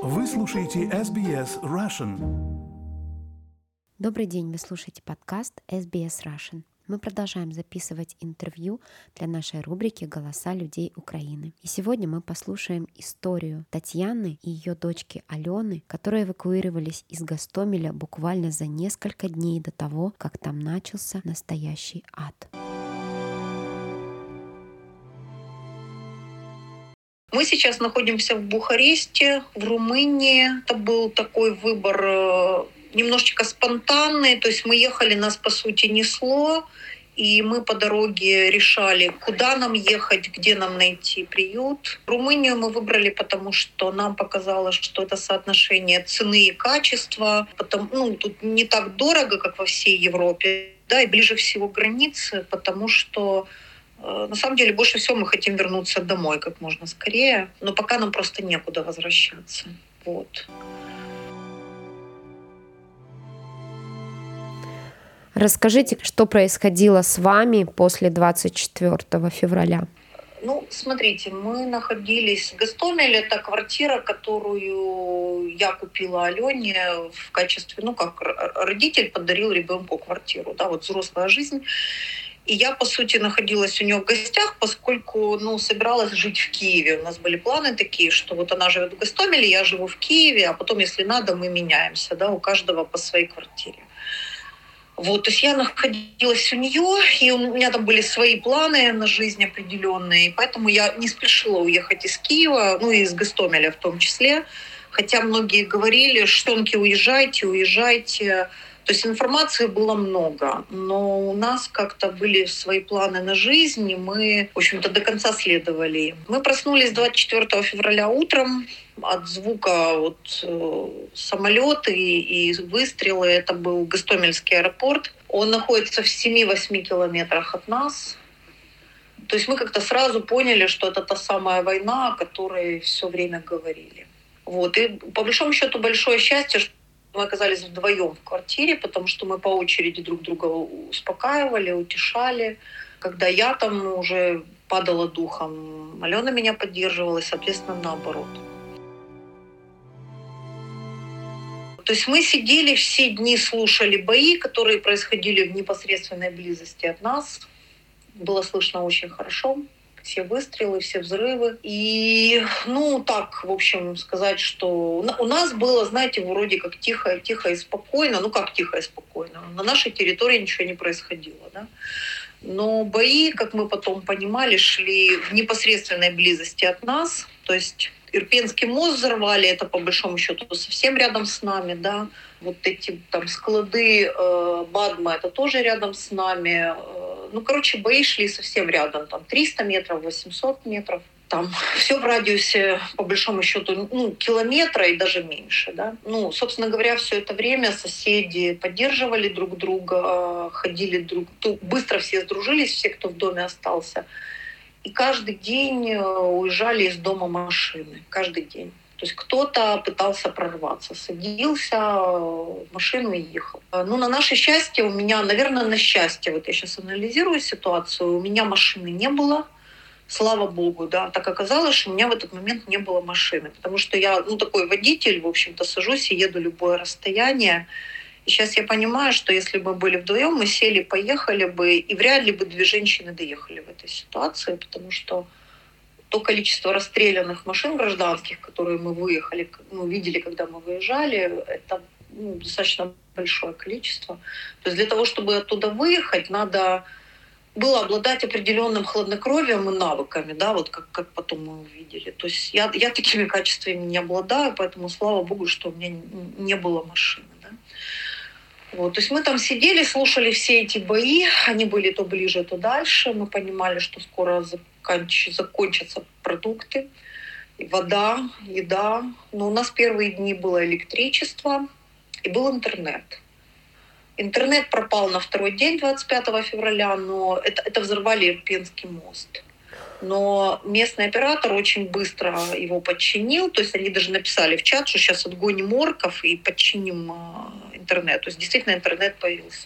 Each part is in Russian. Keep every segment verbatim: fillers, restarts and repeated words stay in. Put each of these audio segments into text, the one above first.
Вы слушаете эс би эс Russian. Добрый день, вы слушаете подкаст эс би эс Russian. Мы продолжаем записывать интервью для нашей рубрики «Голоса людей Украины». И сегодня мы послушаем историю Татьяны и ее дочки Алены, которые эвакуировались из Гостомеля буквально за несколько дней до того, как там начался настоящий ад. Мы сейчас находимся в Бухаресте, в Румынии. Это был такой выбор немножечко спонтанный. То есть мы ехали, нас по сути несло, и мы по дороге решали, куда нам ехать, где нам найти приют. Румынию мы выбрали, потому что нам показалось, что это соотношение цены и качества. Потому, ну, тут не так дорого, как во всей Европе, да, и ближе всего к границе, потому что на самом деле, больше всего мы хотим вернуться домой как можно скорее, но пока нам просто некуда возвращаться. Вот. Расскажите, что происходило с вами после двадцать четвёртого февраля? Ну, смотрите, мы находились в Гостомеле. Это квартира, которую я купила Алене в качестве, ну, как родитель подарил ребенку квартиру, да, вот взрослая жизнь. И я, по сути, находилась у нее в гостях, поскольку, ну, собиралась жить в Киеве. У нас были планы такие, что вот она живет в Гостомеле, я живу в Киеве, а потом, если надо, мы меняемся, да, у каждого по своей квартире. Вот, то есть я находилась у нее, и у меня там были свои планы на жизнь определенные, и поэтому я не спешила уехать из Киева, ну и из Гостомеля в том числе. Хотя многие говорили, что уезжайте, уезжайте. То есть информации было много, но у нас как-то были свои планы на жизнь, и мы, в общем-то, до конца следовали им. Мы проснулись двадцать четвёртого февраля утром от звука вот, э, самолета и, и выстрелы. Это был Гостомельский аэропорт. Он находится в семи-восьми километрах от нас. То есть мы как-то сразу поняли, что это та самая война, о которой все время говорили. Вот. И по большому счету большое счастье, что мы оказались вдвоем в квартире, потому что мы по очереди друг друга успокаивали, утешали. Когда я там уже падала духом, Алена меня поддерживала, и, соответственно, наоборот. То есть мы сидели все дни, слушали бои, которые происходили в непосредственной близости от нас. Было слышно очень хорошо. Все выстрелы, все взрывы. И, ну, так, в общем, сказать, что у нас было, знаете, вроде как тихо, тихо и спокойно. Ну, как тихо и спокойно? На нашей территории ничего не происходило, да? Но бои, как мы потом понимали, шли в непосредственной близости от нас. То есть Ирпенский мост взорвали, это по большому счету совсем рядом с нами, да. Вот эти там склады э, Бадма, это тоже рядом с нами. Ну, короче, бои шли совсем рядом, там триста метров, восемьсот метров. Там все в радиусе, по большому счету, ну, километра и даже меньше, да. Ну, собственно говоря, все это время соседи поддерживали друг друга, ходили друг друга, быстро все сдружились, все, кто в доме остался. И каждый день уезжали из дома машины, каждый день. То есть кто-то пытался прорваться, садился в машину и ехал. Ну, на наше счастье, у меня, наверное, на счастье, вот я сейчас анализирую ситуацию, у меня машины не было, слава богу, да. Так оказалось, что у меня в этот момент не было машины, потому что я, ну, такой водитель, в общем-то, сажусь и еду любое расстояние. И сейчас я понимаю, что если бы мы были вдвоем, мы сели, поехали бы, и вряд ли бы две женщины доехали в этой ситуации, потому что то количество расстрелянных машин гражданских, которые мы выехали, ну, видели, когда мы выезжали, это, ну, достаточно большое количество. То есть для того, чтобы оттуда выехать, надо было обладать определенным хладнокровием и навыками, да, вот как, как потом мы увидели. То есть я, я такими качествами не обладаю, поэтому слава богу, что у меня не было машины. Да. Вот, то есть мы там сидели, слушали все эти бои, они были то ближе, то дальше. Мы понимали, что скоро заканч... закончатся продукты, вода, еда. Но у нас первые дни было электричество и был интернет. Интернет пропал на второй день, двадцать пятого февраля, но это, это взорвали Ирпенский мост. Но местный оператор очень быстро его подчинил. То есть они даже написали в чат, что сейчас отгоним орков и подчиним интернет. То есть действительно интернет появился.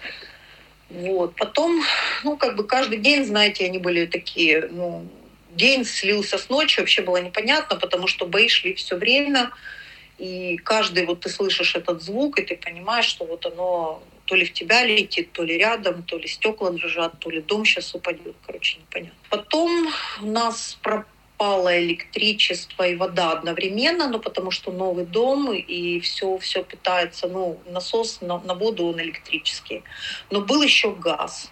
Вот. Потом, ну, как бы каждый день, знаете, они были такие, ну, день слился с ночью, вообще было непонятно, потому что бои шли все время. и каждый, вот ты слышишь этот звук, и ты понимаешь, что вот оно то ли в тебя летит, то ли рядом, то ли стекла дрожат, то ли дом сейчас упадет, короче, непонятно. Потом у нас пропало электричество и вода одновременно, ну, потому что новый дом, и все, все питается, ну, насос на, на воду, он электрический. Но был еще газ.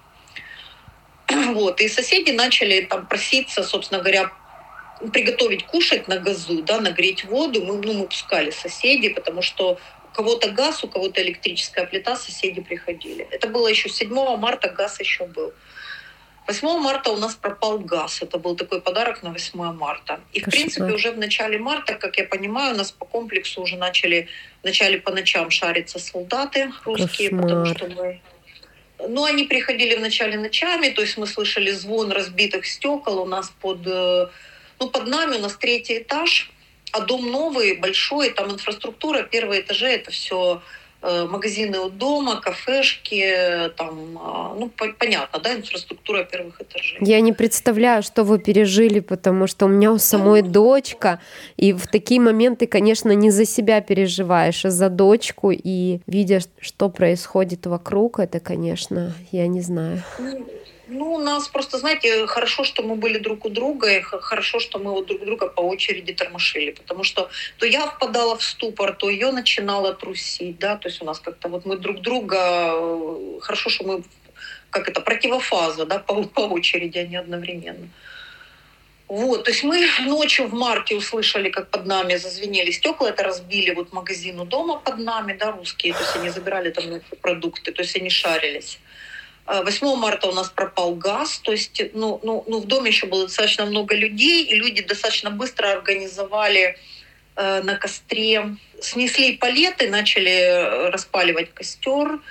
Вот, и соседи начали там проситься, собственно говоря, приготовить кушать на газу, да, нагреть воду. Мы, ну, мы пускали соседей, потому что у кого-то газ, у кого-то электрическая плита, соседи приходили. Это было еще седьмого марта, газ еще был. восьмого марта у нас пропал газ. Это был такой подарок на восьмое марта. И, в Кошмар. принципе, уже в начале марта, как я понимаю, у нас по комплексу уже начали, начали по ночам шариться солдаты русские, Кошмар. потому что мы... Ну, они приходили вначале ночами, то есть мы слышали звон разбитых стекол у нас под... Ну, под нами у нас третий этаж, а дом новый, большой, там инфраструктура, первые этажи, это все магазины у дома, кафешки, там, ну, понятно, да, инфраструктура первых этажей. Я не представляю, что вы пережили, потому что у меня у самой дочка, и в такие моменты, конечно, не за себя переживаешь, а за дочку, и видя, что происходит вокруг, это, конечно, я не знаю. Ну, у нас просто, знаете, хорошо, что мы были друг у друга, и хорошо, что мы вот друг друга по очереди тормошили, потому что то я впадала в ступор, то ее начинала трусить, да, то есть у нас как-то вот мы друг друга, хорошо, что мы, как это, противофаза, да, по, по очереди, а не одновременно. Вот, то есть мы ночью в марте услышали, как под нами зазвенели стекла, это разбили вот магазин у дома под нами, да, русские, то есть они забирали там продукты, то есть они шарились. восьмого марта у нас пропал газ, то есть ну, ну, ну, в доме еще было достаточно много людей, и люди достаточно быстро организовали э, на костре, снесли палеты, начали распаливать костер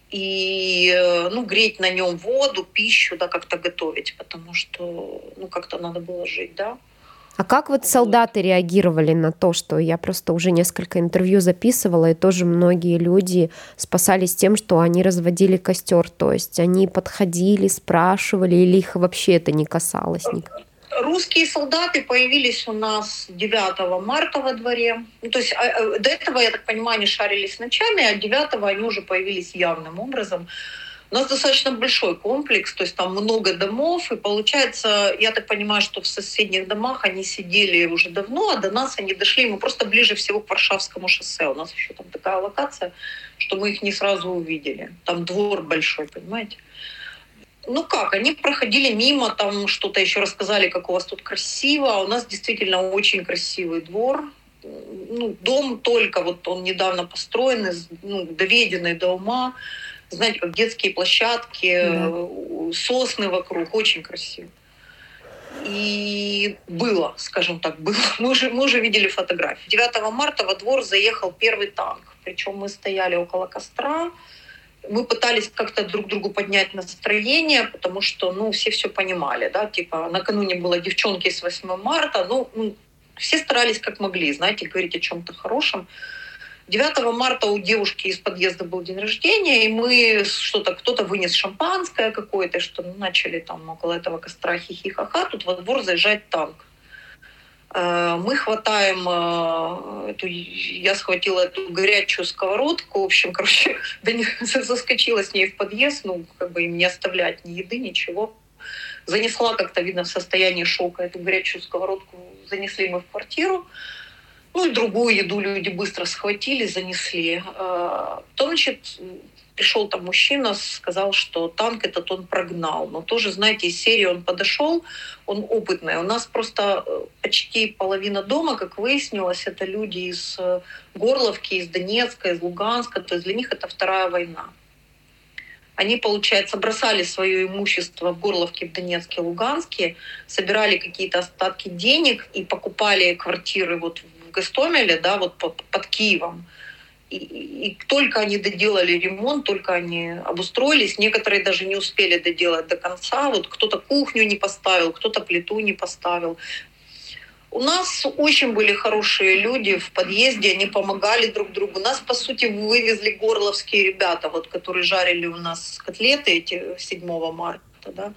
и э, ну, греть на нем воду, пищу, да, как-то готовить, потому что ну, как-то надо было жить, да. А как вот солдаты реагировали на то, что я просто уже несколько интервью записывала, и тоже многие люди спасались тем, что они разводили костер, то есть они подходили, спрашивали, или их вообще это не касалось никак? Русские солдаты появились у нас девятого марта во дворе. Ну, то есть до этого, я так понимаю, они шарились ночами, а девятого они уже появились явным образом. У нас достаточно большой комплекс, то есть там много домов, и получается, я так понимаю, что в соседних домах они сидели уже давно, а до нас они дошли, мы просто ближе всего к Варшавскому шоссе. У нас еще там такая локация, что мы их не сразу увидели. Там двор большой, понимаете? Ну как, они проходили мимо, там что-то еще рассказали, как у вас тут красиво. У нас действительно очень красивый двор. Ну, дом только, вот он недавно построен, ну, доведенный до ума. Знаете, как детские площадки, да. Сосны вокруг, очень красиво. И было, скажем так, было. Мы уже, мы уже видели фотографии. девятого марта во двор заехал первый танк. Причем мы стояли около костра. Мы пытались как-то друг другу поднять настроение, потому что, ну, все все понимали, да, типа, накануне было девчонки с восьмого марта, ну, ну, все старались как могли, знаете, говорить о чем-то хорошем. девятого марта у девушки из подъезда был день рождения, и мы что-то, кто-то вынес шампанское какое-то, что начали там около этого костра хихи-ха-ха, тут во двор заезжает танк. Мы хватаем эту, я схватила эту горячую сковородку, в общем, короче, да не, заскочила с ней в подъезд, ну, как бы им не оставлять ни еды, ничего. Занесла как-то, видно, в состоянии шока эту горячую сковородку, занесли мы в квартиру. Ну и другую еду люди быстро схватили, занесли. Потом, значит, пришел там мужчина, сказал, что танк этот он прогнал. Но тоже, знаете, из серии он подошел, он опытный. У нас просто почти половина дома, как выяснилось, это люди из Горловки, из Донецка, из Луганска. То есть для них это вторая война. Они, получается, бросали свое имущество в Горловке, в Донецке, Луганске, собирали какие-то остатки денег и покупали квартиры вот в Гостомеле, да, вот под, под Киевом. И, и только они доделали ремонт, только они обустроились. Некоторые даже не успели доделать до конца. Вот кто-то кухню не поставил, кто-то плиту не поставил. У нас очень были хорошие люди в подъезде, они помогали друг другу. Нас, по сути, вывезли горловские ребята, вот, которые жарили у нас котлеты эти седьмого марта. Да.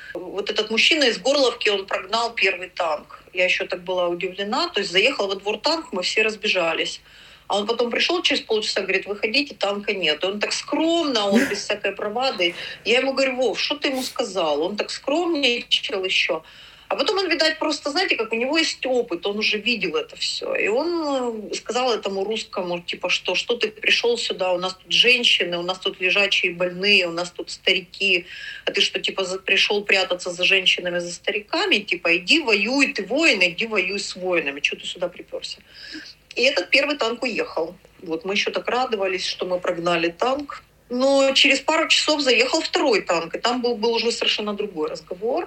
Вот этот мужчина из Горловки, он прогнал первый танк. Я еще так была удивлена. То есть заехал во двор танк, мы все разбежались. А он потом пришел через полчаса, говорит, выходите, танка нет. И он так скромно, он без всякой бравады. Я ему говорю, Вов, что ты ему сказал? Он так скромничал еще. А потом он, видать, просто, знаете, как у него есть опыт, он уже видел это все. И он сказал этому русскому, типа, что, что ты пришел сюда, у нас тут женщины, у нас тут лежачие больные, у нас тут старики. А ты что, типа, пришел прятаться за женщинами, за стариками? Типа, иди воюй, ты воин, иди воюй с воинами. Что ты сюда приперся? И этот первый танк уехал. Вот мы еще так радовались, что мы прогнали танк. Но через пару часов заехал второй танк, и там был, был уже совершенно другой разговор.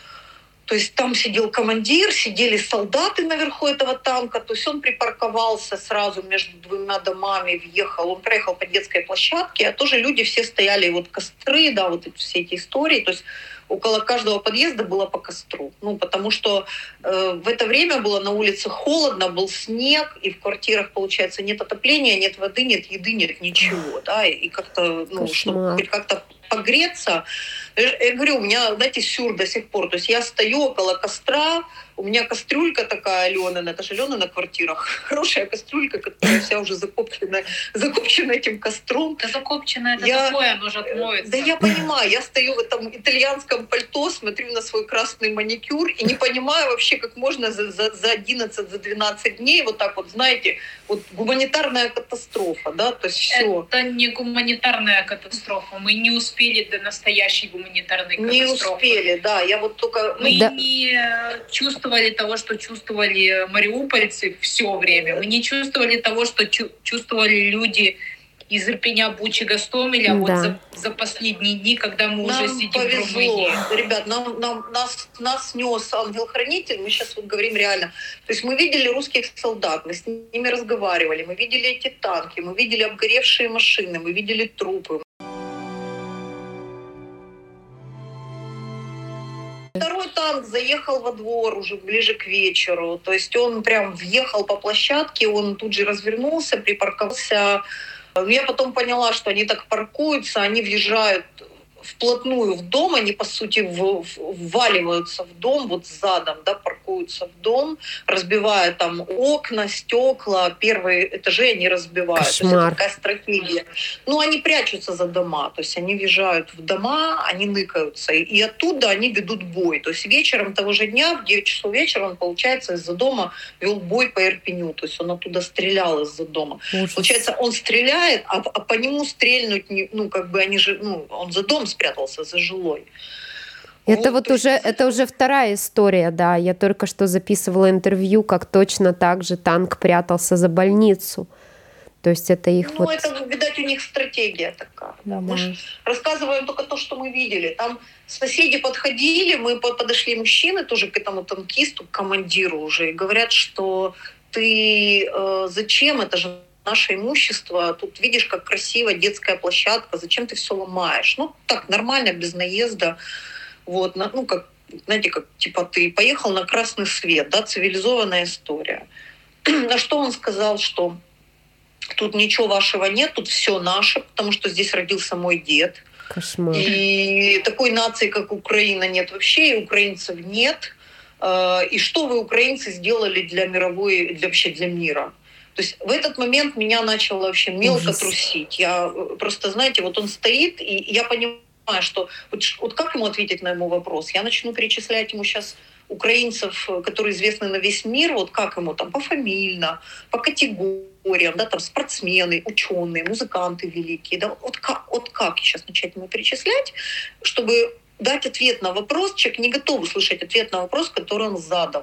То есть там сидел командир, сидели солдаты наверху этого танка. То есть он припарковался сразу между двумя домами, въехал. Он проехал по детской площадке, а тоже люди все стояли, вот костры, да, вот эти, все эти истории. То есть около каждого подъезда было по костру. Ну, потому что э, в это время было на улице холодно, был снег, и в квартирах, получается, нет отопления, нет воды, нет еды, нет ничего, да, и, и как-то, ну, чтобы хоть как-то погреться. Я говорю, у меня, знаете, сюр до сих пор. То есть я стою около костра, у меня кастрюлька такая Аленина, это же Аленина квартира, хорошая кастрюлька, которая вся уже закопчена, закопчена этим костром. Да закопчена, это я, такое, оно же отмоется. Да я понимаю, я стою в этом итальянском пальто, смотрю на свой красный маникюр и не понимаю вообще, как можно за, за, за одиннадцать, за двенадцать дней вот так вот, знаете, вот гуманитарная катастрофа, да, то есть все. Это не гуманитарная катастрофа, мы не успели до настоящей гуманитарной катастрофы. Не успели, да, я вот только... Мы да. не чувствовали того, что чувствовали мариупольцы все время. Мы не чувствовали того, что чу- чувствовали люди из Ирпеня, Бучи, Гостомеля, да. вот за, за последние дни, когда мы нам уже сидим повезло. в Румынии. Ребят, нам, нам, нас, нас нес ангел-хранитель, мы сейчас вот говорим реально. То есть мы видели русских солдат, мы с ними разговаривали, мы видели эти танки, мы видели обгоревшие машины, мы видели трупы. Второй танк заехал во двор уже ближе к вечеру. То есть он прям въехал по площадке, он тут же развернулся, припарковался. Я потом поняла, что они так паркуются, они въезжают вплотную в дом, они, по сути, в, в, вваливаются в дом, вот задом, да, паркуются в дом, разбивая там окна, стекла, первые этажи они разбивают. Кошмар. То есть это такая стратегия. Ну, они прячутся за дома, то есть они въезжают в дома, они ныкаются, и, и оттуда они ведут бой. То есть вечером того же дня, в девять часов вечера, он, получается, из-за дома вел бой по Ирпеню, то есть он оттуда стрелял из-за дома. Ужас. Получается, он стреляет, а, а по нему стрельнуть, не, ну, как бы они же, ну, он за дом спрятался, за жилой. Это вот, вот уже, есть... это уже вторая история, да. Я только что записывала интервью, как точно так же танк прятался за больницу. То есть это их ну, вот... это, видать, у них стратегия такая. Да. Да. Мы же рассказываем только то, что мы видели. Там соседи подходили, мы подошли мужчины тоже к этому танкисту, к командиру уже, и говорят, что ты э, зачем, это же наше имущество, тут видишь, как красиво детская площадка, зачем ты все ломаешь? Ну, так, нормально, без наезда. Вот, ну, как, знаете, как, типа, ты поехал на красный свет, да, цивилизованная история. На что он сказал, что тут ничего вашего нет, тут все наше, потому что здесь родился мой дед. Кошмар. И такой нации, как Украина, нет вообще, и украинцев нет. И что вы, украинцы, сделали для мировой, для, вообще для мира? То есть в этот момент меня начало вообще мелко Ужас. трусить. Я просто, знаете, вот он стоит, и я понимаю, что вот, вот как ему ответить на его вопрос? Я начну перечислять ему сейчас украинцев, которые известны на весь мир, вот как ему там пофамильно, по категориям, да, там спортсмены, ученые, музыканты великие, да, вот как, вот как сейчас начать ему перечислять, чтобы дать ответ на вопрос, человек не готов услышать ответ на вопрос, который он задал.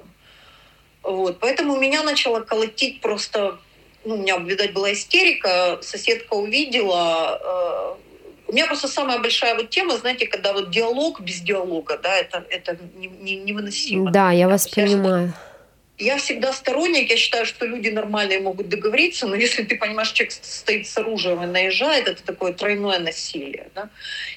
Вот, поэтому меня начало колотить просто, ну, у меня, видать, была истерика, соседка увидела. Э, у меня просто самая большая вот тема, знаете, когда вот диалог без диалога, да, это, это не, не, невыносимо. Да, я вас я понимаю. Я всегда сторонник, я считаю, что люди нормальные могут договориться, но если ты понимаешь, человек стоит с оружием и наезжает, это такое тройное насилие. Да?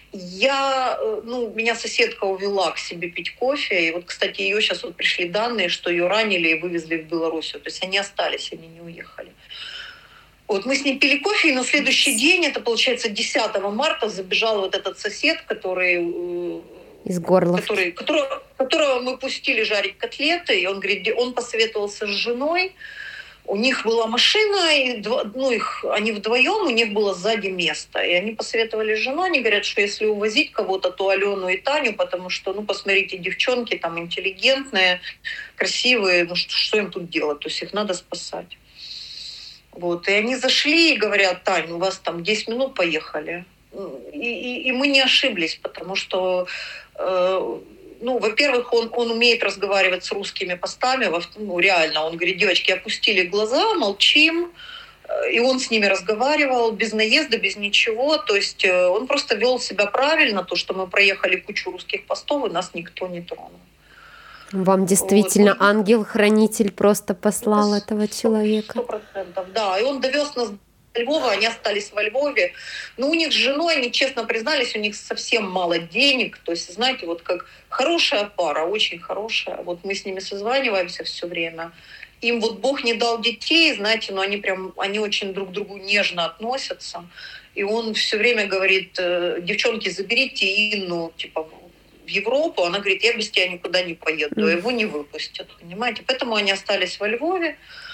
Я, ну, меня соседка увела к себе пить кофе, и вот, кстати, ее сейчас вот пришли данные, что ее ранили и вывезли в Белоруссию, то есть они остались, они не уехали. Вот мы с ней пили кофе, и на следующий день, это получается десятого марта, забежал вот этот сосед, который... Из горловки. Который, которого, которого мы пустили жарить котлеты, и он говорит, он посоветовался с женой, у них была машина, и ну, их, они вдвоем, у них было сзади место. И они посоветовали с женой, они говорят, что если увозить кого-то, то Алену и Таню, потому что, ну, посмотрите, девчонки там интеллигентные, красивые, ну, что, что им тут делать? То есть их надо спасать. Вот. И они зашли и говорят, Тань, у вас там десять минут, поехали. И, и, и мы не ошиблись, потому что... Э, Ну, во-первых, он, он умеет разговаривать с русскими постами. Ну, реально, он говорит, девочки, опустили глаза, молчим. И он с ними разговаривал без наезда, без ничего. То есть он просто вел себя правильно, то, что мы проехали кучу русских постов, и нас никто не тронул. Вам действительно вот. ангел-хранитель просто послал Это этого человека. Сто процентов, да. И он довез нас до Львова, они остались во Львове. Но у них с женой, они честно признались, у них совсем мало денег. То есть, знаете, вот как хорошая пара, очень хорошая. Вот мы с ними созваниваемся все время. Им вот Бог не дал детей, знаете, но они прям, они очень друг к другу нежно относятся. И он все время говорит, девчонки, заберите Инну, типа, в Европу. Она говорит, я без тебя никуда не поеду, mm. его не выпустят, понимаете. Поэтому они остались во Львове.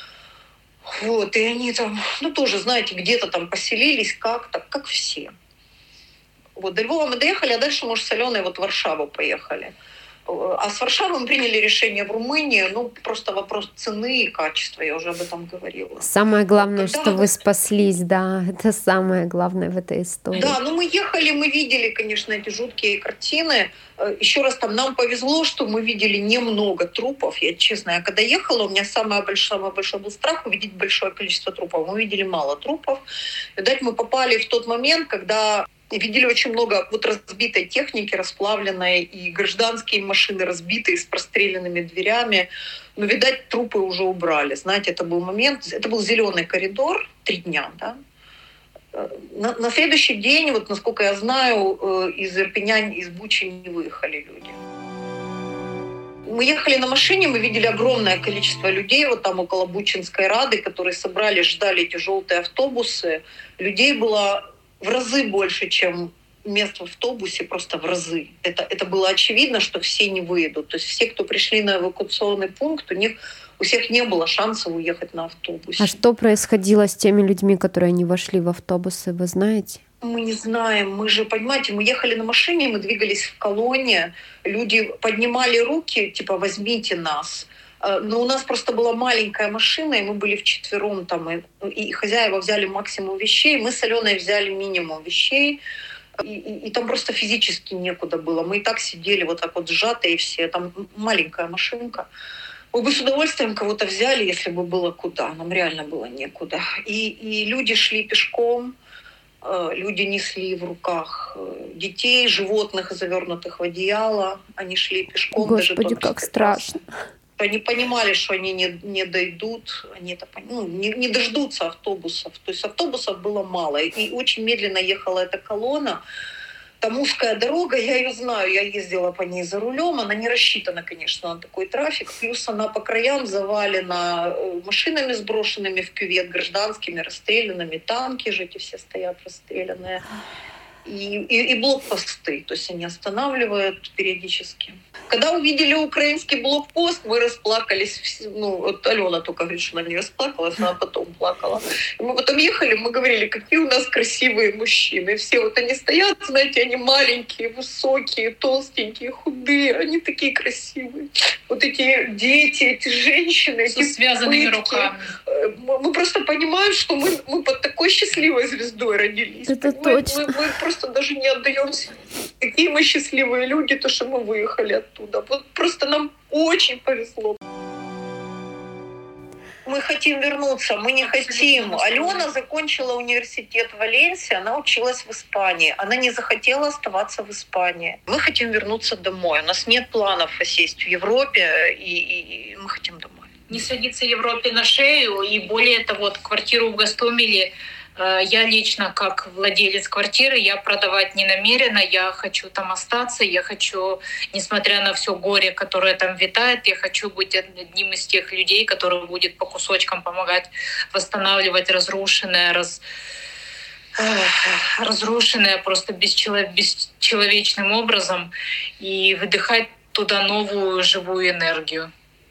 Вот, и они там, ну, тоже, знаете, где-то там поселились как-то, как все. Вот, до Львова мы доехали, а дальше, может, с Аленой вот в Варшаву поехали. А с Варшавы мы приняли решение в Румынии, ну, просто вопрос цены и качества, я уже об этом говорила. Самое главное, Когда что мы... вы спаслись, да, это самое главное в этой истории. Да, ну мы ехали, мы видели, конечно, эти жуткие картины. Еще раз, там нам повезло, что мы видели немного трупов. Я, честно, я когда ехала, у меня самый большой, самый большой был страх увидеть большое количество трупов. Мы видели мало трупов. Видать, мы попали в тот момент, когда... И видели очень много вот разбитой техники, расплавленной, и гражданские машины разбитые с простреленными дверями. Но, видать, трупы уже убрали. Знаете, это был момент, это был зеленый коридор, три дня, да. На, на следующий день, вот насколько я знаю, из Ирпеня, из Бучи не выехали люди. Мы ехали на машине, мы видели огромное количество людей вот там около Бучинской Рады, которые собрали, ждали эти желтые автобусы. Людей было в разы больше, чем мест в автобусе, просто в разы. Это, это было очевидно, что все не выедут. То есть все, кто пришли на эвакуационный пункт, у них у всех не было шансов уехать на автобусе. А что происходило с теми людьми, которые не вошли в автобусы, вы знаете? Мы не знаем. Мы же, понимаете, мы ехали на машине, мы двигались в колонне, люди поднимали руки, типа «возьмите нас». Но у нас просто была маленькая машина, и мы были вчетвером там, и, и хозяева взяли максимум вещей, мы с Аленой взяли минимум вещей, и, и, и там просто физически некуда было. Мы и так сидели вот так вот сжатые все, там маленькая машинка. Мы бы с удовольствием кого-то взяли, если бы было куда, нам реально было некуда. И, и люди шли пешком, люди несли в руках детей, животных, завернутых в одеяло, они шли пешком. Господи, как страшно. Они понимали, что они не, не дойдут, они это, ну, не, не дождутся автобусов. То есть автобусов было мало. И очень медленно ехала эта колонна. Там узкая дорога, я ее знаю, я ездила по ней за рулем. Она не рассчитана, конечно, на такой трафик. Плюс она по краям завалена машинами, сброшенными в кювет, гражданскими, расстрелянными. Танки же эти все стоят расстрелянные. И, и, и блокпосты, то есть они останавливают периодически. Когда увидели украинский блокпост, мы расплакались. Ну, вот Алена только говорит, что она не расплакалась, она потом плакала. И мы потом ехали, мы говорили, какие у нас красивые мужчины. Все вот они стоят, знаете, они маленькие, высокие, толстенькие, худые, они такие красивые. Вот эти дети, эти женщины, со эти связанными пытки. руками. Мы просто понимаем, что мы, мы под такой счастливой звездой родились. Это точно. Мы, мы просто даже не отдаемся. Какие мы счастливые люди, то, что мы выехали оттуда. Вот просто нам очень повезло. Мы хотим вернуться, мы не хотим. Алена закончила университет в Валенсии, она училась в Испании. Она не захотела оставаться в Испании. Мы хотим вернуться домой. У нас нет планов осесть в Европе, и, и, и мы хотим домой. Не садиться Европе на шею, и более того, вот квартиру в Гостомеле я лично, как владелец квартиры, я продавать не намерена, я хочу там остаться, я хочу, несмотря на все горе, которое там витает, я хочу быть одним из тех людей, который будет по кусочкам помогать восстанавливать разрушенное, раз... разрушенная просто бесчеловечным образом, и выдыхать туда новую живую энергию.